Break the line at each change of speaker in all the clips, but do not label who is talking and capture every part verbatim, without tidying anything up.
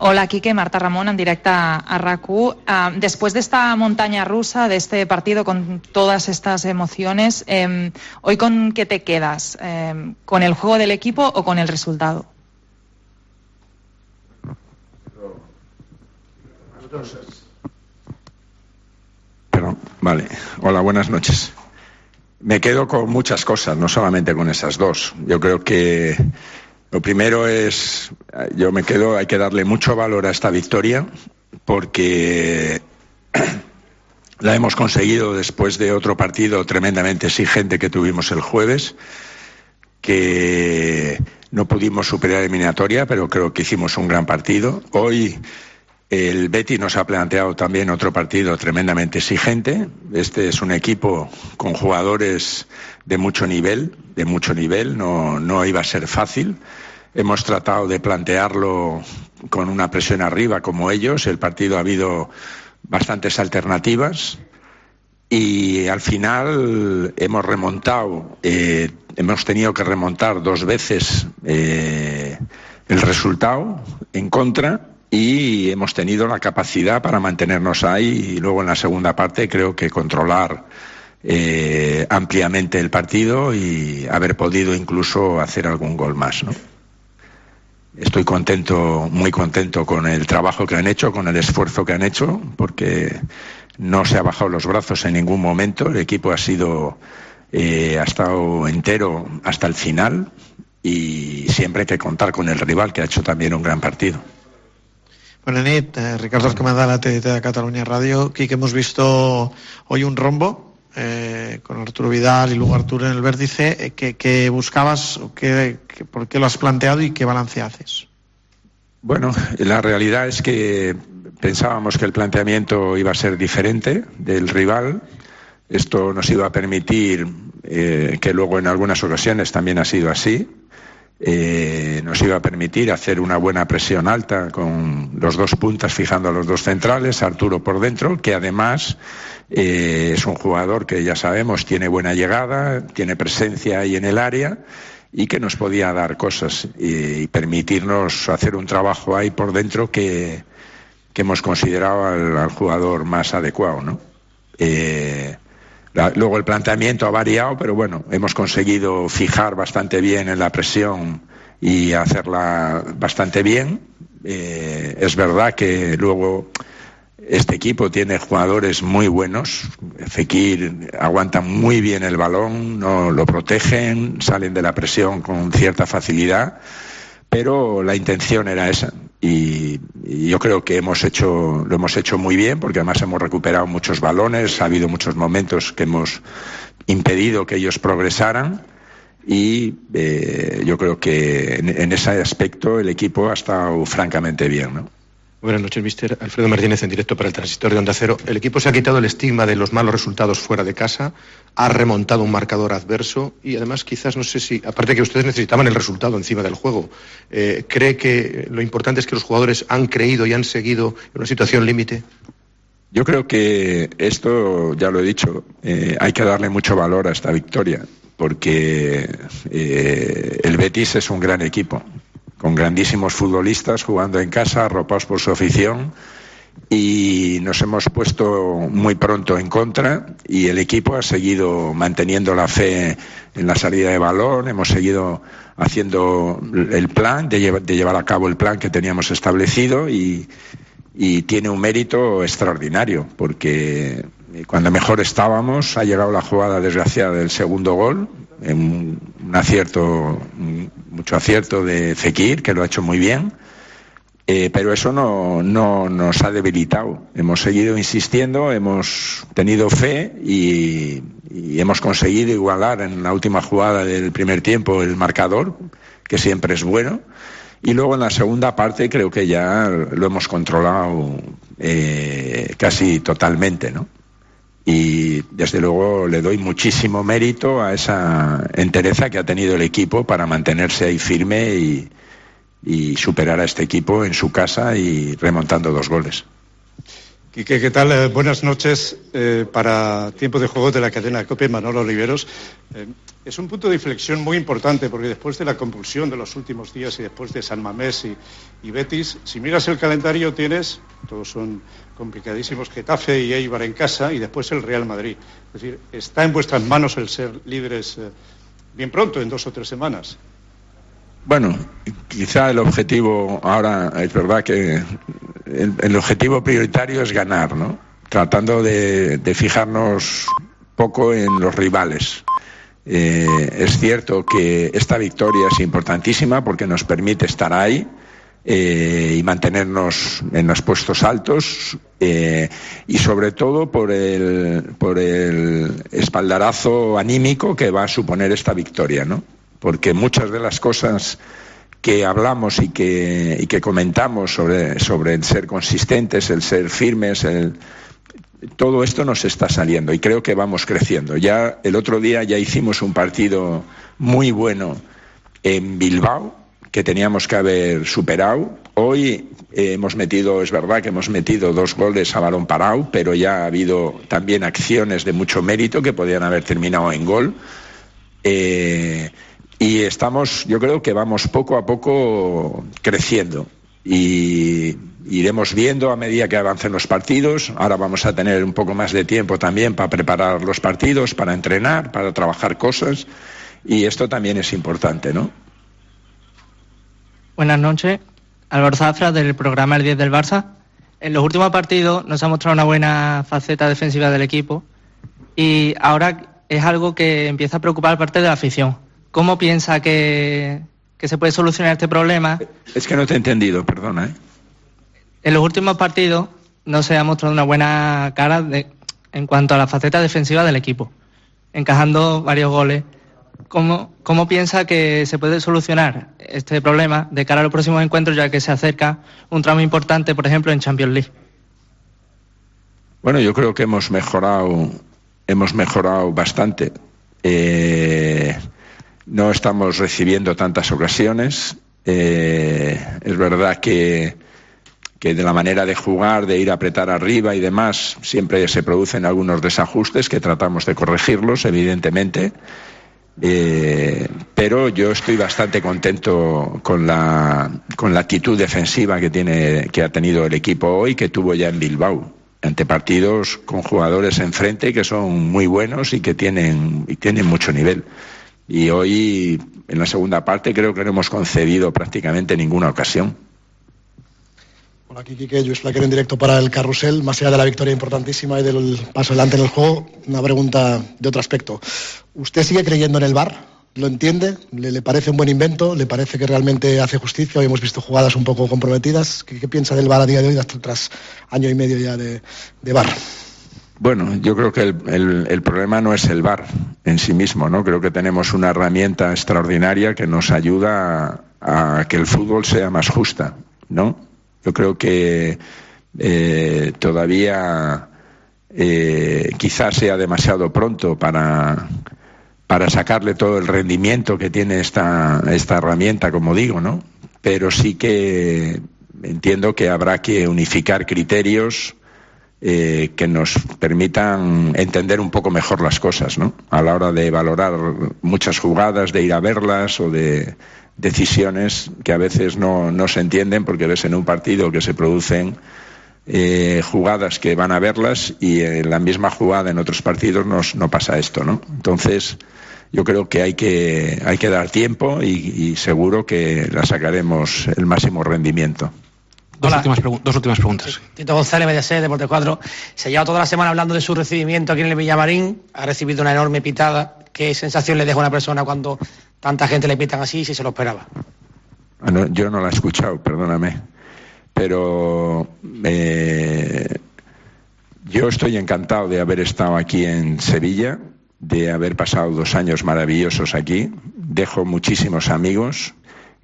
Hola, Quique, Marta Ramón, en directe a R A C U. Uh, después de esta montaña rusa, de este partido con todas estas emociones, eh, ¿hoy con qué te quedas? Eh, ¿Con el juego del equipo o con el resultado?
Perdón, vale. Hola, buenas noches. Me quedo con muchas cosas, no solamente con esas dos. Yo creo que lo primero es, yo me quedo, hay que darle mucho valor a esta victoria porque la hemos conseguido después de otro partido tremendamente exigente que tuvimos el jueves, que no pudimos superar la eliminatoria, pero creo que hicimos un gran partido. Hoy el Betis nos ha planteado también otro partido tremendamente exigente. Este es un equipo con jugadores de mucho nivel, de mucho nivel, no, no iba a ser fácil. Hemos tratado de plantearlo con una presión arriba como ellos. El partido ha habido bastantes alternativas y al final hemos remontado, eh, hemos tenido que remontar dos veces eh, el resultado en contra. Y hemos tenido la capacidad para mantenernos ahí y luego en la segunda parte creo que controlar eh, ampliamente el partido y haber podido incluso hacer algún gol más, ¿no? Estoy contento, muy contento con el trabajo que han hecho, con el esfuerzo que han hecho, porque no se ha bajado los brazos en ningún momento. El equipo ha sido, eh, ha estado entero hasta el final y siempre hay que contar con el rival, que ha hecho también un gran partido.
Bona nit, eh, Ricardo Arcamada, la T D T de Cataluña Radio. Aquí que hemos visto hoy un rombo eh, con Arturo Vidal y luego Arturo en el vértice. Eh, ¿qué, qué buscabas? Qué, qué, ¿Por qué lo has planteado y qué balance haces?
Bueno, la realidad es que pensábamos que el planteamiento iba a ser diferente del rival. Esto nos iba a permitir, eh, que luego en algunas ocasiones también ha sido así, Eh, nos iba a permitir hacer una buena presión alta con los dos puntas fijando a los dos centrales, Arturo por dentro, que además eh, es un jugador que ya sabemos tiene buena llegada, tiene presencia ahí en el área y que nos podía dar cosas y, y permitirnos hacer un trabajo ahí por dentro que, que hemos considerado al, al jugador más adecuado, ¿no? Eh, La, luego el planteamiento ha variado, pero bueno, hemos conseguido fijar bastante bien en la presión y hacerla bastante bien. Eh, es verdad que luego este equipo tiene jugadores muy buenos. Fekir aguanta muy bien el balón, no lo protegen, salen de la presión con cierta facilidad, pero la intención era esa. Y, y yo creo que hemos hecho, lo hemos hecho muy bien, porque además hemos recuperado muchos balones, ha habido muchos momentos que hemos impedido que ellos progresaran y eh, yo creo que en, en ese aspecto el equipo ha estado francamente bien, ¿no?
Buenas noches, mister Alfredo Martínez, en directo para el Transistor de Onda Cero. El equipo se ha quitado el estigma de los malos resultados fuera de casa, ha remontado un marcador adverso y además quizás, no sé si, aparte que ustedes necesitaban el resultado encima del juego, eh, ¿cree que lo importante es que los jugadores han creído y han seguido en una situación límite?
Yo creo que esto, ya lo he dicho, eh, hay que darle mucho valor a esta victoria, porque eh, el Betis es un gran equipo, con grandísimos futbolistas jugando en casa, arropados por su afición, y nos hemos puesto muy pronto en contra y el equipo ha seguido manteniendo la fe en la salida de balón, hemos seguido haciendo el plan, de llevar, de llevar a cabo el plan que teníamos establecido y, y tiene un mérito extraordinario, porque cuando mejor estábamos ha llegado la jugada desgraciada del segundo gol, en un acierto, mucho acierto de Fekir, que lo ha hecho muy bien, eh, pero eso no, no nos ha debilitado. Hemos seguido insistiendo, hemos tenido fe y, y hemos conseguido igualar en la última jugada del primer tiempo el marcador, que siempre es bueno, y luego en la segunda parte creo que ya lo hemos controlado eh, casi totalmente, ¿no? Y desde luego le doy muchísimo mérito a esa entereza que ha tenido el equipo para mantenerse ahí firme y, y superar a este equipo en su casa y remontando dos goles.
Quique, ¿qué tal? Eh, buenas noches eh, para Tiempo de Juego de la cadena COPE, Manolo Oliveros. Eh, es un punto de inflexión muy importante porque después de la convulsión de los últimos días y después de San Mamés y, y Betis. Si miras el calendario tienes, todos son complicadísimos, Getafe y Eibar en casa y después el Real Madrid. Es decir, está en vuestras manos el ser líderes eh, bien pronto, en dos o tres semanas.
Bueno, quizá el objetivo ahora, es verdad que el, el objetivo prioritario es ganar, ¿no? Tratando de, de fijarnos poco en los rivales. Eh, es cierto que esta victoria es importantísima porque nos permite estar ahí eh, y mantenernos en los puestos altos eh, y sobre todo por el, por el espaldarazo anímico que va a suponer esta victoria, ¿no? Porque muchas de las cosas que hablamos y que, y que comentamos sobre, sobre el ser consistentes, el ser firmes, el, todo esto nos está saliendo y creo que vamos creciendo. Ya el otro día ya hicimos un partido muy bueno en Bilbao, que teníamos que haber superado. Hoy eh, hemos metido, es verdad que hemos metido dos goles a balón parado, pero ya ha habido también acciones de mucho mérito que podían haber terminado en gol. Eh, y estamos, yo creo que vamos poco a poco creciendo y iremos viendo a medida que avancen los partidos. Ahora vamos a tener un poco más de tiempo también para preparar los partidos, para entrenar, para trabajar cosas y esto también es importante, ¿no?
Buenas noches, Álvaro Zafra del programa El diez del Barça. En los últimos partidos nos ha mostrado una buena faceta defensiva del equipo y ahora es algo que empieza a preocupar parte de la afición. ¿Cómo piensa que, que se puede solucionar este problema?
Es que no te he entendido, perdona, ¿eh?
En los últimos partidos no se ha mostrado una buena cara de, en cuanto a la faceta defensiva del equipo, encajando varios goles. ¿Cómo, ¿Cómo piensa que se puede solucionar este problema de cara a los próximos encuentros, ya que se acerca un tramo importante, por ejemplo, en Champions League?
Bueno, yo creo que hemos mejorado, hemos mejorado bastante. Eh, no estamos recibiendo tantas ocasiones. Eh, es verdad que, que de la manera de jugar, de ir a apretar arriba y demás, siempre se producen algunos desajustes que tratamos de corregirlos, evidentemente. Eh, pero yo estoy bastante contento con la con la actitud defensiva que tiene que ha tenido el equipo hoy, que tuvo ya en Bilbao, ante partidos con jugadores enfrente que son muy buenos y que tienen y tienen mucho nivel. Y hoy en la segunda parte creo que no hemos concedido prácticamente ninguna ocasión.
Hola, aquí Quique, Luis Flaquer en directo para el Carrusel. Más allá de la victoria importantísima y del paso adelante en el juego, una pregunta de otro aspecto. ¿Usted sigue creyendo en el V A R? ¿Lo entiende? ¿Le, le parece un buen invento? ¿Le parece que realmente hace justicia? Hoy hemos visto jugadas un poco comprometidas. ¿Qué, qué piensa del V A R a día de hoy, tras año y medio ya de, de V A R?
Bueno, yo creo que el, el, el problema no es el V A R en sí mismo, ¿no? Creo que tenemos una herramienta extraordinaria que nos ayuda a, a que el fútbol sea más justa, ¿no? Yo creo que eh, todavía eh, quizás sea demasiado pronto para, para sacarle todo el rendimiento que tiene esta, esta herramienta, como digo, ¿no? Pero sí que entiendo que habrá que unificar criterios eh, que nos permitan entender un poco mejor las cosas, ¿no? A la hora de valorar muchas jugadas, de ir a verlas o de decisiones que a veces no, no se entienden porque ves en un partido que se producen eh, jugadas que van a verlas y en la misma jugada en otros partidos no, no pasa esto, ¿no? Entonces yo creo que hay que, hay que dar tiempo y, y seguro que la sacaremos el máximo rendimiento.
Dos últimas, dos últimas preguntas.
Tito González, Mediaset, Deporte cuatro. Se lleva toda la semana hablando de su recibimiento aquí en el Villamarín. Ha recibido una enorme pitada. ¿Qué sensación le deja a una persona cuando tanta gente le pitan así, si se lo esperaba?
Bueno, yo no la he escuchado, perdóname. Pero eh, yo estoy encantado de haber estado aquí en Sevilla, de haber pasado dos años maravillosos aquí. Dejo muchísimos amigos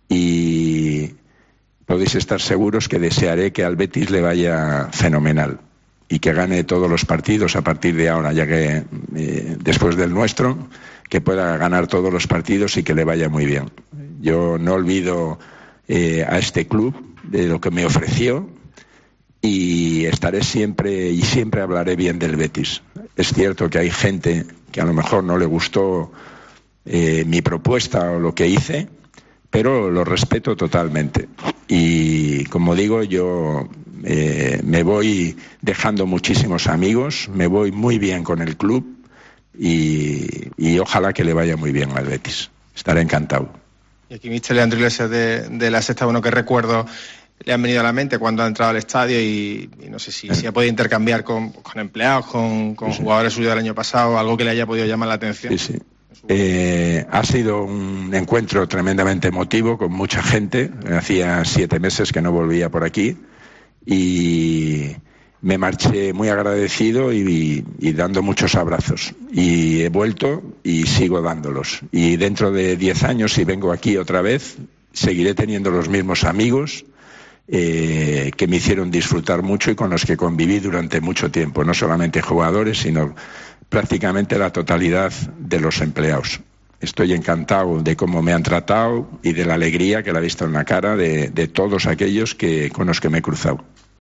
y podéis estar seguros que desearé que al Betis le vaya fenomenal y que gane todos los partidos a partir de ahora, ya que eh, después del nuestro, que pueda ganar todos los partidos y que le vaya muy bien. Yo no olvido eh, a este club de lo que me ofreció y estaré siempre y siempre hablaré bien del Betis. Es cierto que hay gente que a lo mejor no le gustó eh, mi propuesta o lo que hice, pero lo respeto totalmente. Y como digo, yo eh, me voy dejando muchísimos amigos, me voy muy bien con el club y, y ojalá que le vaya muy bien al Betis. Estaré encantado.
Y aquí mister Leandro Iglesias de, de la Sexta, bueno, ¿qué recuerdos le han venido a la mente cuando ha entrado al estadio? Y, y no sé si, si ha podido intercambiar con, con empleados, con, con sí. jugadores suyos del año pasado, algo que le haya podido llamar la atención.
Sí, sí. Eh, ha sido un encuentro tremendamente emotivo con mucha gente. Hacía siete meses que no volvía por aquí y me marché muy agradecido y, y dando muchos abrazos. Y he vuelto y sigo dándolos. Y dentro de diez años, si vengo aquí otra vez, seguiré teniendo los mismos amigos eh, que me hicieron disfrutar mucho y con los que conviví durante mucho tiempo. No solamente jugadores, sino prácticamente la totalidad de los empleados. Estoy encantado de cómo me han tratado y de la alegría que la he visto en la cara de, de todos aquellos que, con los que me he cruzado.